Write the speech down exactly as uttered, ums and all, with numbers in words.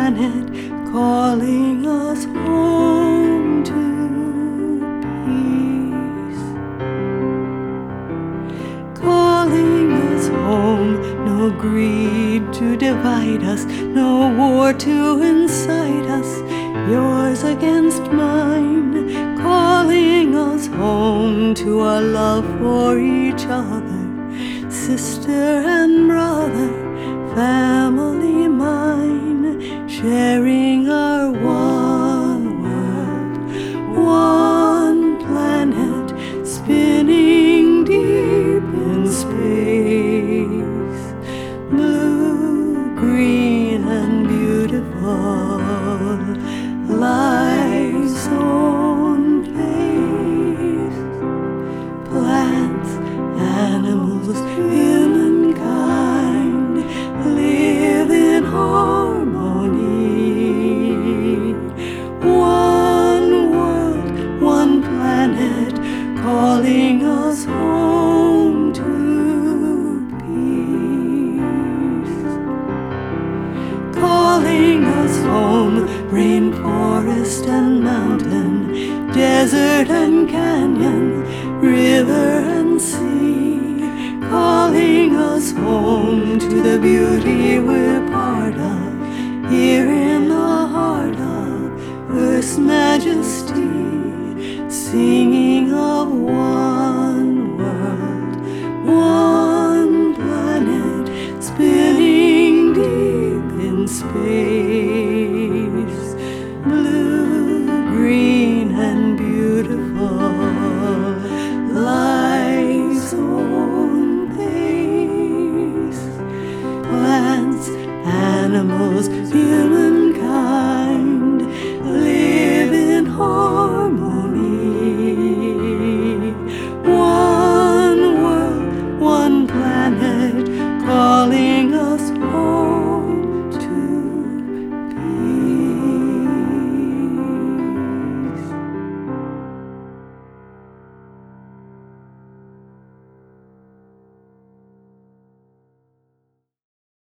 planet, calling us home to peace. Calling us home, no greed to divide us, no war to incite us, yours against mine. Calling us home to our love for each other, sister and brother, family mine, sharing our one world, one planet, spinning deep in space, blue, green and beautiful, life's own place. Plants, animals, humankind live in harmony. One world, one planet, calling us home to peace. Calling us home, rainforest and mountain, desert and canyon, river and sea, calling us home to the beauty we're part of, here in the heart of Earth's majesty, singing of one world, one planet, spinning deep in space.